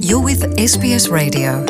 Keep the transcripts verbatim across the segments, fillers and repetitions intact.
You're with ес бі ес Radio.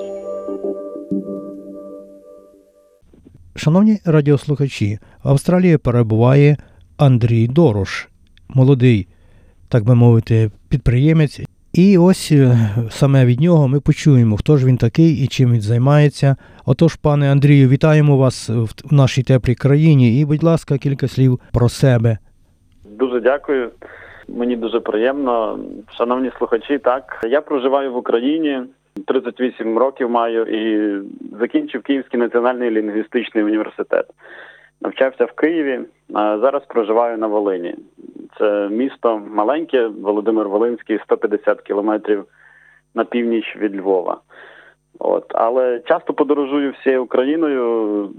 Шановні радіослухачі, в Австралії перебуває Андрій Дорош, молодий, так би мовити, підприємець. І ось саме від нього ми почуємо, хто ж він такий і чим він займається. Отож, пане Андрію, вітаємо вас в нашій теплій країні і, будь ласка, кілька слів про себе. Дуже дякую. Мені дуже приємно. Шановні слухачі, так, я проживаю в Україні, тридцять вісім років маю і закінчив Київський національний лінгвістичний університет. Навчався в Києві, а зараз проживаю на Волині. Це місто маленьке, Володимир-Волинський, сто п'ятдесят кілометрів на північ від Львова. От. Але часто подорожую всією Україною,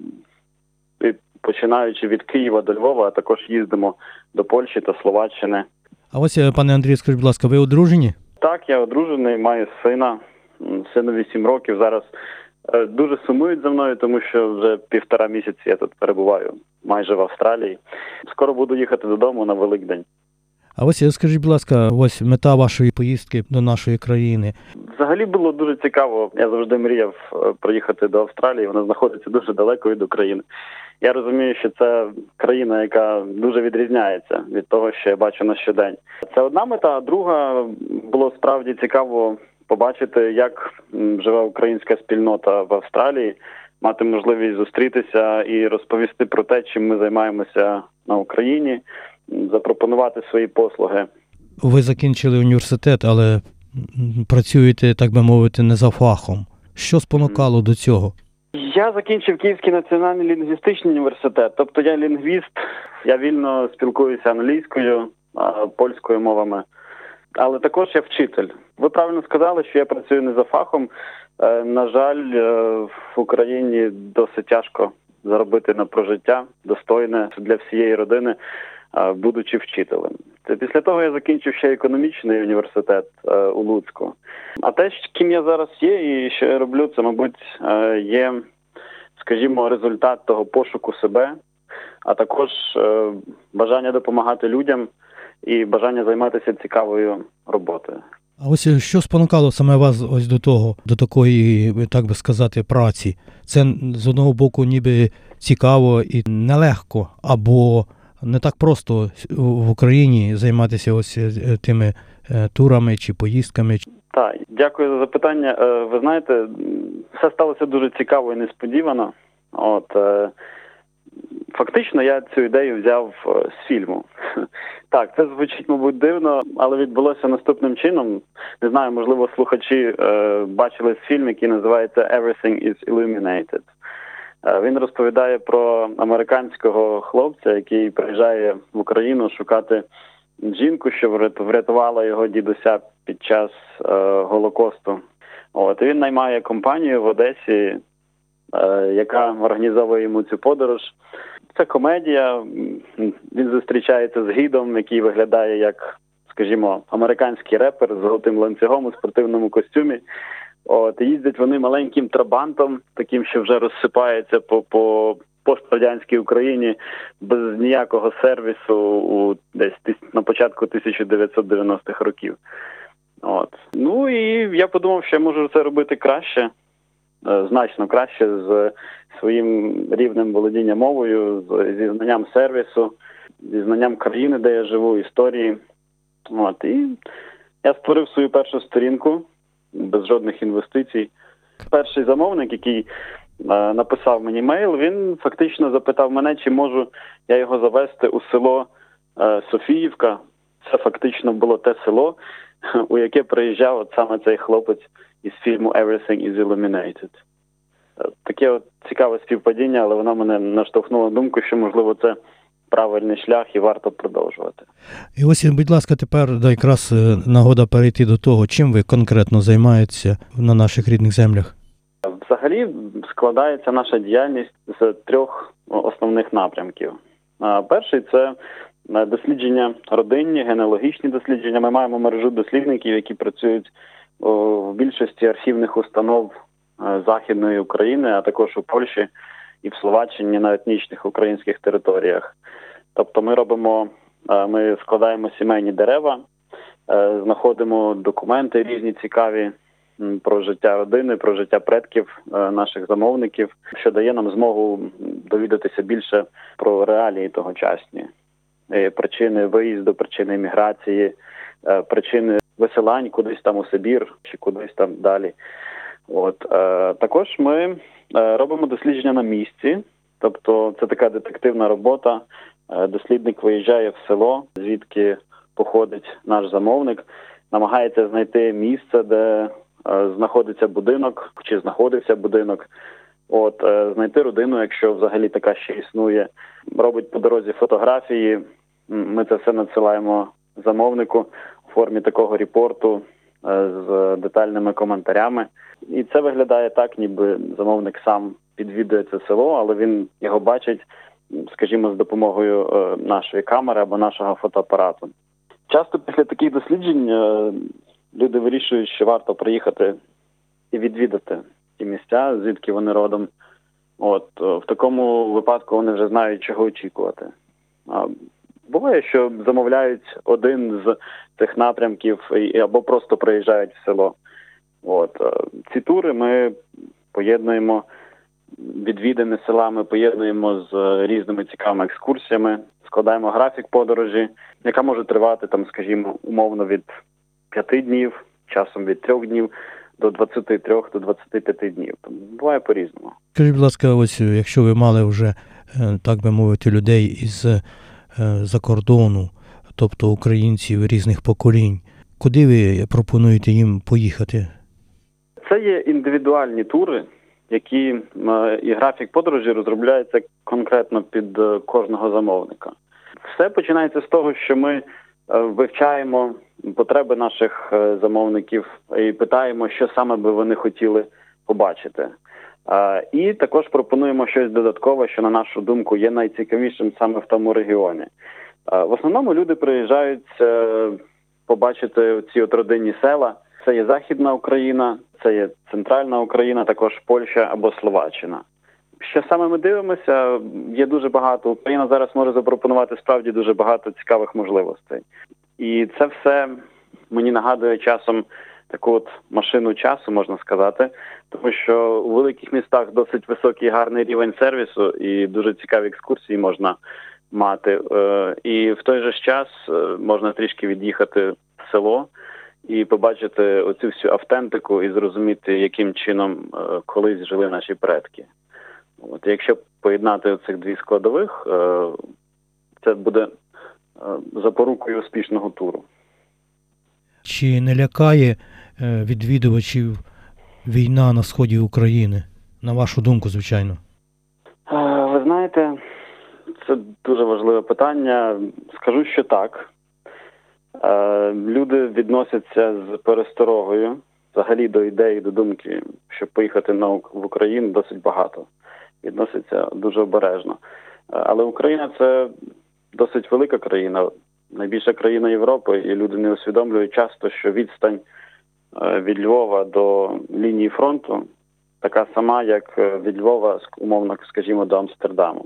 починаючи від Києва до Львова, а також їздимо до Польщі та Словаччини. А ось, пане Андрію, скажіть, будь ласка, ви одружені? Так, я одружений, маю сина, синові сім років. Зараз дуже сумують за мною, тому що вже півтора місяці я тут перебуваю, майже в Австралії. Скоро буду їхати додому на Великдень. А ось, скажіть, будь ласка, ось мета вашої поїздки до нашої країни. Взагалі було дуже цікаво. Я завжди мріяв приїхати до Австралії, вона знаходиться дуже далеко від України. Я розумію, що це країна, яка дуже відрізняється від того, що я бачу на щодень. Це одна мета, а друга було справді цікаво побачити, як живе українська спільнота в Австралії, мати можливість зустрітися і розповісти про те, чим ми займаємося на Україні, запропонувати свої послуги. Ви закінчили університет, але працюєте, так би мовити, не за фахом. Що спонукало mm. до цього? Я закінчив Київський національний лінгвістичний університет, тобто я лінгвіст, я вільно спілкуюся англійською, польською мовами, але також я вчитель. Ви правильно сказали, що я працюю не за фахом. На жаль, в Україні досить тяжко заробити на прожиття достойне для всієї родини, будучи вчителем. Після того я закінчив ще економічний університет у Луцьку. А те, ким я зараз є і що я роблю, це, мабуть, є, скажімо, результат того пошуку себе, а також бажання допомагати людям і бажання займатися цікавою роботою. А ось що спонукало саме вас ось до того, до такої, так би сказати, праці? Це з одного боку ніби цікаво і нелегко, або не так просто в Україні займатися ось тими турами чи поїздками? Так, дякую за запитання. Ви знаєте, все сталося дуже цікаво і несподівано. От, фактично, я цю ідею взяв з фільму. Так, це звучить, мабуть, дивно, але відбулося наступним чином. Не знаю, можливо, слухачі е, бачили фільм, який називається «Everything is Illuminated». Е, він розповідає про американського хлопця, який приїжджає в Україну шукати жінку, що врятувала його дідуся під час е, Голокосту. От, і він наймає компанію в Одесі, е, яка організовує йому цю подорож. Це комедія, він зустрічається з гідом, який виглядає як, скажімо, американський репер з золотим ланцюгом у спортивному костюмі. От, їздять вони маленьким трабантом, таким, що вже розсипається по, по пострадянській Україні без ніякого сервісу у десь на початку тисяча дев'ятсот дев'яностих років. От. Ну і я подумав, що я можу це робити краще, значно краще, з своїм рівнем володіння мовою, зі знанням сервісу, зі знанням країни, де я живу, історії. От. І я створив свою першу сторінку без жодних інвестицій. Перший замовник, який е, написав мені мейл, він фактично запитав мене, чи можу я його завести у село е, Софіївка. Це фактично було те село, у яке приїжджав от саме цей хлопець із фільму «Everything is Illuminated». Таке от цікаве співпадіння, але воно мене наштовхнуло на думку, що, можливо, це правильний шлях і варто продовжувати. І ось, будь ласка, тепер якраз нагода перейти до того, чим ви конкретно займаєтеся на наших рідних землях. Взагалі складається наша діяльність з трьох основних напрямків. Перший – це дослідження родинні, генеалогічні дослідження. Ми маємо мережу дослідників, які працюють в більшості архівних установ Західної України, а також у Польщі і в Словаччині на етнічних українських територіях. Тобто ми робимо, ми складаємо сімейні дерева, знаходимо документи різні цікаві про життя родини, про життя предків наших замовників, що дає нам змогу довідатися більше про реалії тогочасні, причини виїзду, причини еміграції, причини висилань кудись там у Сибір чи кудись там далі. От також ми робимо дослідження на місці, тобто це така детективна робота. Дослідник виїжджає в село, звідки походить наш замовник, намагається знайти місце, де знаходиться будинок, чи знаходився будинок, от, знайти родину, якщо взагалі така ще існує, робить по дорозі фотографії, ми це все надсилаємо замовнику у формі такого репорту з детальними коментарями. І це виглядає так, ніби замовник сам підвідує це село, але він його бачить, скажімо, з допомогою нашої камери або нашого фотоапарату. Часто після таких досліджень люди вирішують, що варто приїхати і відвідати ті місця, звідки вони родом. От, в такому випадку вони вже знають, чого очікувати. Буває, що замовляють один з цих напрямків або просто приїжджають в село. От, ці тури ми поєднуємо, відвідини села ми поєднуємо з різними цікавими екскурсіями, складаємо графік подорожі, яка може тривати, там, скажімо, умовно від п'яти днів, часом від трьох днів до двадцяти трьох до двадцяти п'яти днів. Тому буває по-різному. Скажіть, будь ласка, ось якщо ви мали вже, так би мовити, людей із-за кордону, тобто українців різних поколінь, куди ви пропонуєте їм поїхати? Це є індивідуальні тури, які і графік подорожі розробляється конкретно під кожного замовника. Все починається з того, що ми вивчаємо потреби наших замовників і питаємо, що саме би вони хотіли побачити. І також пропонуємо щось додаткове, що, на нашу думку, є найцікавішим саме в тому регіоні. В основному люди приїжджають побачити ці от родинні села. Це є Західна Україна, це є Центральна Україна, також Польща або Словаччина. Що саме ми дивимося, є дуже багато. Україна зараз може запропонувати справді дуже багато цікавих можливостей. І це все мені нагадує часом таку от машину часу, можна сказати, тому що у великих містах досить високий гарний рівень сервісу і дуже цікаві екскурсії можна мати. І в той же час можна трішки від'їхати в село і побачити оцю всю автентику і зрозуміти, яким чином колись жили наші предки. От, якщо поєднати цих дві складових, це буде запорукою успішного туру. Чи не лякає відвідувачів війна на сході України? На вашу думку, звичайно. Ви знаєте, це дуже важливе питання. Скажу, що так. Люди відносяться з пересторогою взагалі до ідеї, до думки, щоб поїхати на в Україну, досить багато. Відносяться дуже обережно. Але Україна – це досить велика країна, найбільша країна Європи, і люди не усвідомлюють часто, що відстань від Львова до лінії фронту така сама, як від Львова, умовно, скажімо, до Амстердаму.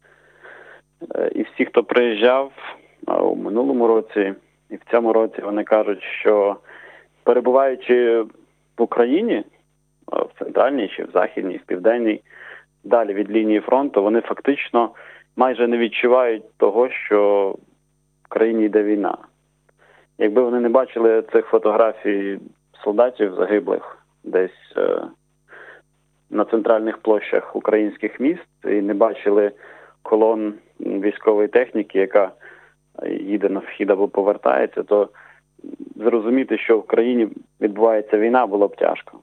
І всі, хто приїжджав у минулому році і в цьому році, вони кажуть, що перебуваючи в Україні, в центральній чи в західній, в південній, далі від лінії фронту, вони фактично майже не відчувають того, що в країні йде війна. Якби вони не бачили цих фотографій солдатів загиблих десь е, на центральних площах українських міст і не бачили колон військової техніки, яка їде на схід або повертається, то зрозуміти, що в країні відбувається війна, було б тяжко.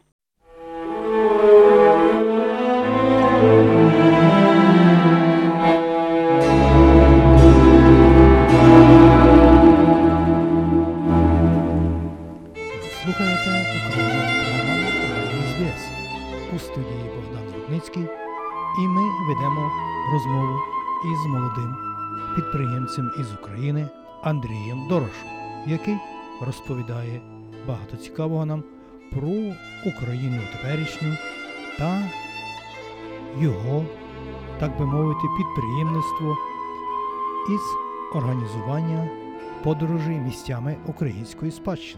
Слухаєте українську програму «Радіо ес бі ес». У студії Богдан Рудницький, і ми ведемо розмову із молодим підприємцем із України Андрієм Дорошем, який розповідає багато цікавого нам про Україну теперішню та його, так би мовити, підприємництво із організування подорожі місцями української спадщини.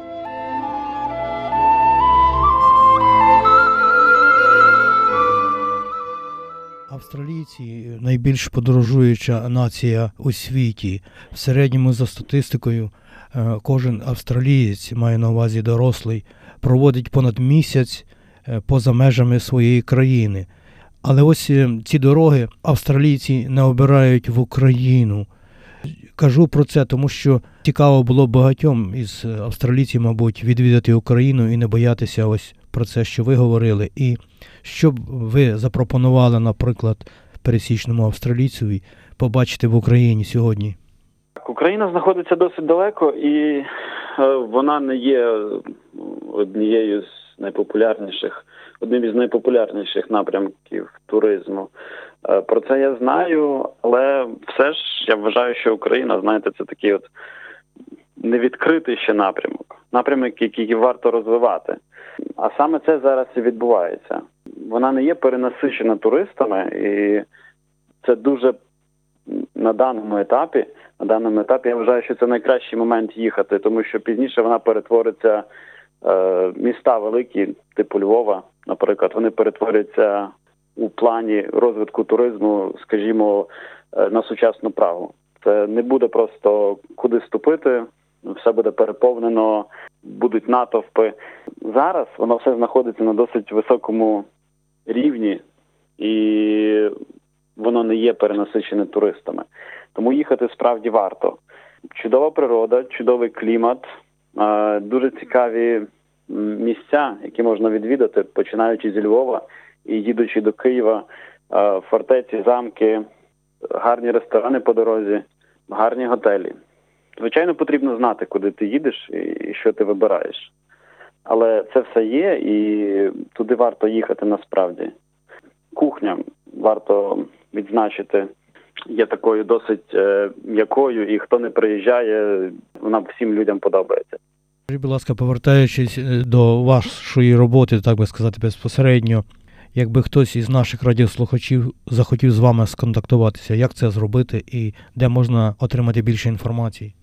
Австралійці – найбільш подорожуюча нація у світі. В середньому, за статистикою, кожен австралієць, має на увазі дорослий, проводить понад місяць поза межами своєї країни. Але ось ці дороги австралійці не обирають в Україну. Кажу про це, тому що цікаво було багатьом із австралійців, мабуть, відвідати Україну і не боятися ось про це, що ви говорили. І що б ви запропонували, наприклад, пересічному австралійцеві побачити в Україні сьогодні? Україна знаходиться досить далеко, і вона не є однією з найпопулярніших, одним із найпопулярніших напрямків туризму. Про це я знаю, але все ж я вважаю, що Україна, знаєте, це такий от невідкритий ще напрямок. Напрямок, який варто розвивати. А саме це зараз і відбувається. Вона не є перенасичена туристами, і це дуже на даному етапі, на даному етапі я вважаю, що це найкращий момент їхати, тому що пізніше вона перетвориться, е, міста великі, типу Львова, наприклад, вони перетворяться у плані розвитку туризму, скажімо, е, на сучасну Прагу. Це не буде просто куди ступити, все буде переповнено, будуть натовпи. Зараз воно все знаходиться на досить високому рівні, і воно не є перенасичене туристами. Тому їхати справді варто. Чудова природа, чудовий клімат, дуже цікаві місця, які можна відвідати, починаючи зі Львова і їдучи до Києва, фортеці, замки, гарні ресторани по дорозі, гарні готелі. Звичайно, потрібно знати, куди ти їдеш і що ти вибираєш. Але це все є, і туди варто їхати насправді. Кухня варто відзначити, є такою досить е, м'якою, і хто не приїжджає, вона всім людям подобається. Скажіть, будь ласка, повертаючись до вашої роботи, так би сказати, безпосередньо, якби хтось із наших радіослухачів захотів з вами сконтактуватися, як це зробити і де можна отримати більше інформації?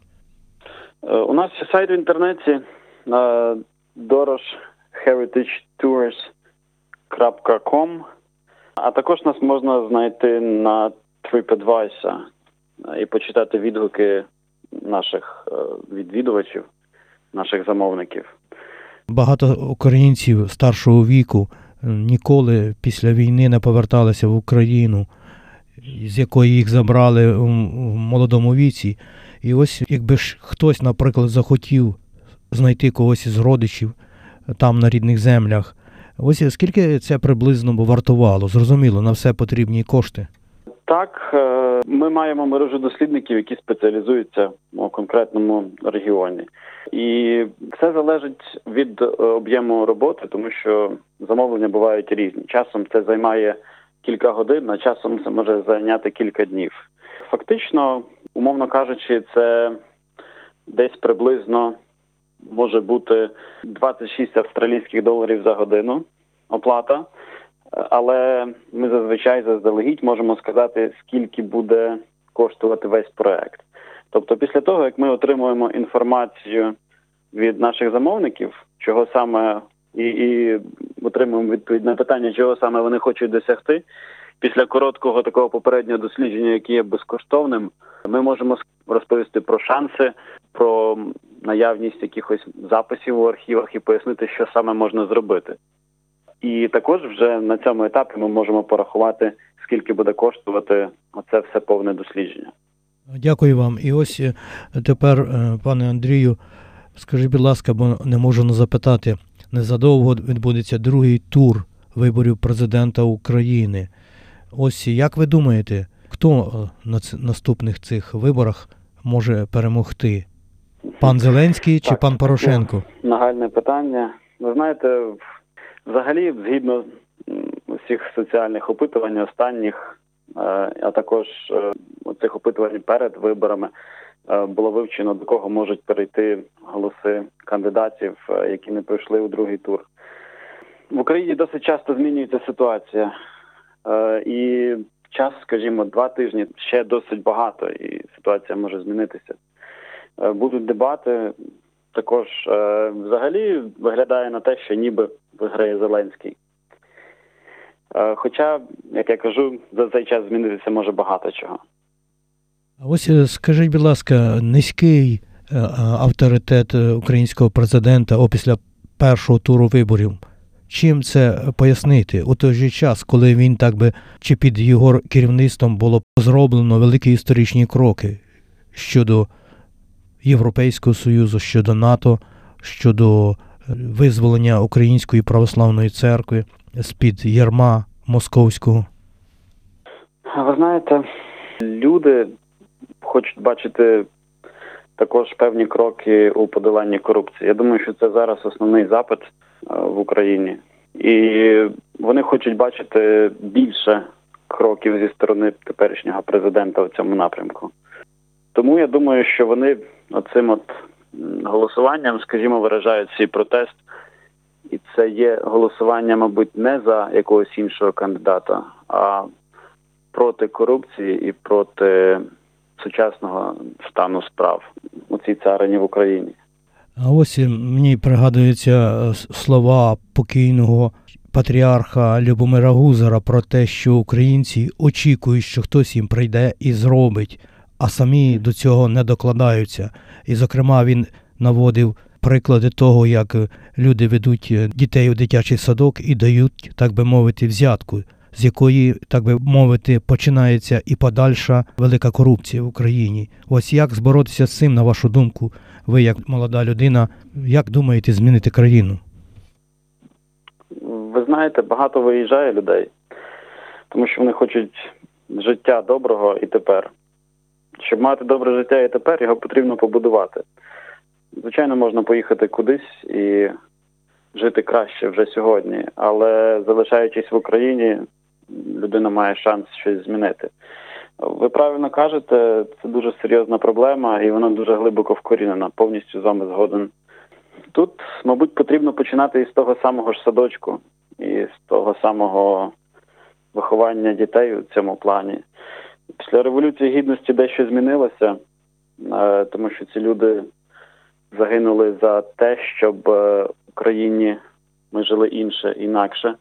Е, у нас є сайт в інтернеті е, дорож heritage tours крапка ком. А також нас можна знайти на TripAdvisor і почитати відгуки наших відвідувачів, наших замовників. Багато українців старшого віку ніколи після війни не поверталися в Україну, з якої їх забрали в молодому віці. І ось якби ж хтось, наприклад, захотів знайти когось із родичів там на рідних землях, ось скільки це приблизно вартувало? Зрозуміло, на все потрібні кошти. Так, ми маємо мережу дослідників, які спеціалізуються у конкретному регіоні. І все залежить від об'єму роботи, тому що замовлення бувають різні. Часом це займає кілька годин, а часом це може зайняти кілька днів. Фактично, умовно кажучи, це десь приблизно може бути двадцять шість австралійських доларів за годину оплата, але ми зазвичай заздалегідь можемо сказати, скільки буде коштувати весь проект. Тобто після того, як ми отримуємо інформацію від наших замовників, чого саме, і, і отримуємо відповідь на питання, чого саме вони хочуть досягти, після короткого такого попереднього дослідження, яке є безкоштовним, ми можемо розповісти про шанси, про наявність якихось записів у архівах і пояснити, що саме можна зробити. І також вже на цьому етапі ми можемо порахувати, скільки буде коштувати оце все повне дослідження. Дякую вам. І ось тепер, пане Андрію, скажіть, будь ласка, бо не можу не запитати, незадовго відбудеться другий тур виборів президента України. Ось як ви думаєте, хто на наступних цих виборах може перемогти? Пан Зеленський чи так, пан Порошенко? Нагальне питання. Ви знаєте, взагалі, згідно всіх соціальних опитувань останніх, а також цих опитувань перед виборами, було вивчено, до кого можуть перейти голоси кандидатів, які не пройшли у другий тур. В Україні досить часто змінюється ситуація. І час, скажімо, два тижні ще досить багато, і ситуація може змінитися. Будуть дебати. Також взагалі виглядає на те, що ніби виграє Зеленський. Хоча, як я кажу, за цей час змінитися може багато чого. А ось скажіть, будь ласка, низький авторитет українського президента опісля першого туру виборів. Чим це пояснити? У той же час, коли він так би, чи під його керівництвом було зроблено великі історичні кроки щодо Європейського Союзу, щодо НАТО, щодо визволення Української православної церкви з-під ярма московського? Ви знаєте, люди хочуть бачити також певні кроки у подоланні корупції. Я думаю, що це зараз основний запит в Україні. І вони хочуть бачити більше кроків зі сторони теперішнього президента в цьому напрямку. Тому я думаю, що вони оцим от голосуванням, скажімо, виражають свій протест. І це є голосування, мабуть, не за якогось іншого кандидата, а проти корупції і проти сучасного стану справ у цій царині в Україні. А ось мені пригадуються слова покійного патріарха Любомира Гузара про те, що українці очікують, що хтось їм прийде і зробить, а самі до цього не докладаються. І, зокрема, він наводив приклади того, як люди ведуть дітей у дитячий садок і дають, так би мовити, взятку, з якої, так би мовити, починається і подальша велика корупція в Україні. Ось як зборотися з цим, на вашу думку, ви як молода людина, як думаєте змінити країну? Ви знаєте, багато виїжджає людей, тому що вони хочуть життя доброго і тепер. Щоб мати добре життя і тепер, його потрібно побудувати. Звичайно, можна поїхати кудись і жити краще вже сьогодні, але залишаючись в Україні, людина має шанс щось змінити. Ви правильно кажете, це дуже серйозна проблема і вона дуже глибоко вкорінена, повністю з вами згоден. Тут, мабуть, потрібно починати із того самого ж садочку, і з того самого виховання дітей у цьому плані. Після Революції Гідності дещо змінилося, тому що ці люди загинули за те, щоб в Україні ми жили інше, інакше.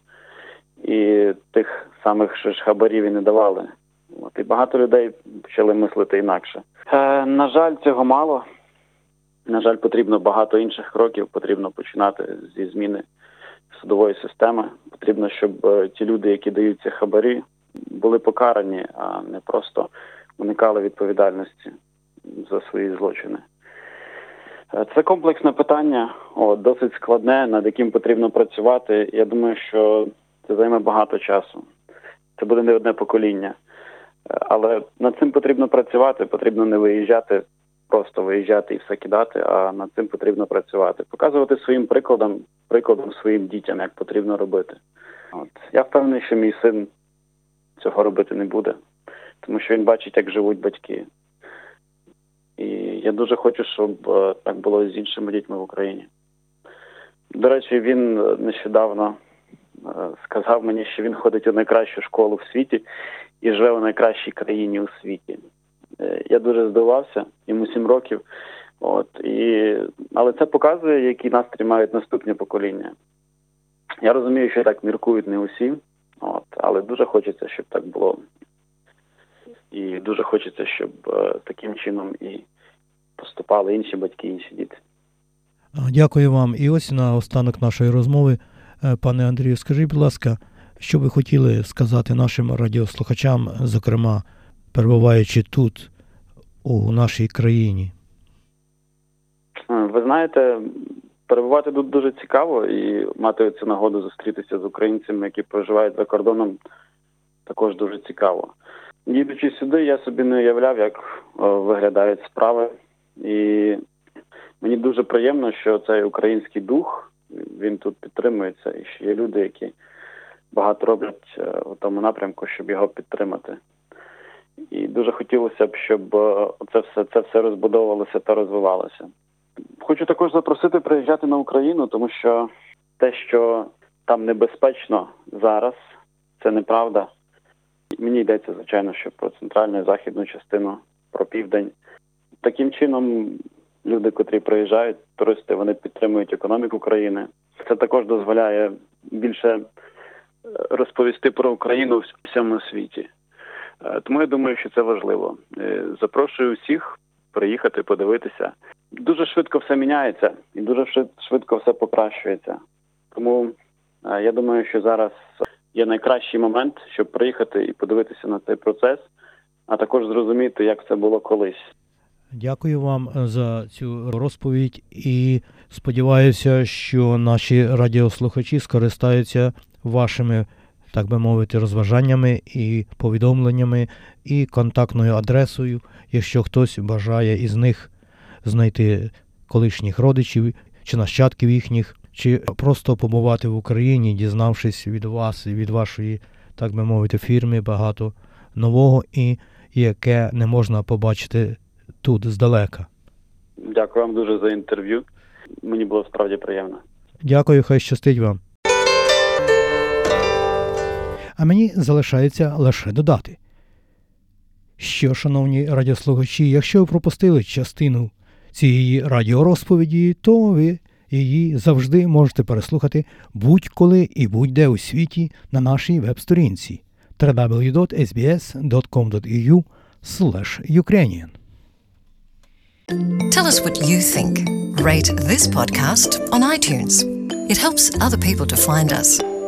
І тих самих ж хабарів і не давали. От, і багато людей почали мислити інакше. Е, на жаль, цього мало. На жаль, потрібно багато інших кроків. Потрібно починати зі зміни судової системи. Потрібно, щоб е, ті люди, які дають ці хабарі, були покарані, а не просто уникали відповідальності за свої злочини. Е, це комплексне питання, о, досить складне, над яким потрібно працювати. Я думаю, що це займе багато часу. Це буде не одне покоління. Але над цим потрібно працювати, потрібно не виїжджати, просто виїжджати і все кидати, а над цим потрібно працювати. Показувати своїм прикладом, прикладом своїм дітям, як потрібно робити. От. Я впевнений, що мій син цього робити не буде, тому що він бачить, як живуть батьки. І я дуже хочу, щоб так було з іншими дітьми в Україні. До речі, він нещодавно сказав мені, що він ходить у найкращу школу в світі і живе у найкращій країні у світі. Я дуже здивувався, йому сім років. От, і... Але це показує, який настрій мають наступні покоління. Я розумію, що так міркують не усі, от, але дуже хочеться, щоб так було. І дуже хочеться, щоб е, таким чином і поступали інші батьки, інші діти. Дякую вам. І ось на останок нашої розмови, пане Андрію, скажіть, будь ласка, що ви хотіли сказати нашим радіослухачам, зокрема, перебуваючи тут, у нашій країні? Ви знаєте, перебувати тут дуже цікаво і мати цю нагоду зустрітися з українцями, які проживають за кордоном, також дуже цікаво. Їдучи сюди, я собі не уявляв, як виглядають справи. І мені дуже приємно, що цей український дух, він тут підтримується, і що є люди, які багато роблять у тому напрямку, щоб його підтримати. І дуже хотілося б, щоб це все, це все розбудовувалося та розвивалося. Хочу також запросити приїжджати на Україну, тому що те, що там небезпечно зараз, це неправда. Мені йдеться, звичайно, що про центральну і західну частину, про південь. Таким чином, люди, котрі приїжджають, туристи, вони підтримують економіку країни. Це також дозволяє більше розповісти про Україну в всьому світі. Тому я думаю, що це важливо. Запрошую всіх приїхати, подивитися. Дуже швидко все міняється і дуже швидко все покращується. Тому я думаю, що зараз є найкращий момент, щоб приїхати і подивитися на цей процес, а також зрозуміти, як це було колись. Дякую вам за цю розповідь і сподіваюся, що наші радіослухачі скористаються вашими, так би мовити, розважаннями і повідомленнями і контактною адресою, якщо хтось бажає із них знайти колишніх родичів чи нащадків їхніх, чи просто побувати в Україні, дізнавшись від вас і від вашої, так би мовити, фірми багато нового і яке не можна побачити тут здалека. Дякую вам дуже за інтерв'ю. Мені було справді приємно. Дякую, хай щастить вам. А мені залишається лише додати, що, шановні радіослухачі, якщо ви пропустили частину цієї радіорозповіді, то ви її завжди можете переслухати будь-коли і будь-де у світі на нашій веб-сторінці дабл ю дабл ю дабл ю крапка ес бі ес крапка ком крапка ей ю слеш юкрейніан. Tell us what you think. Rate this podcast on iTunes. It helps other people to find us.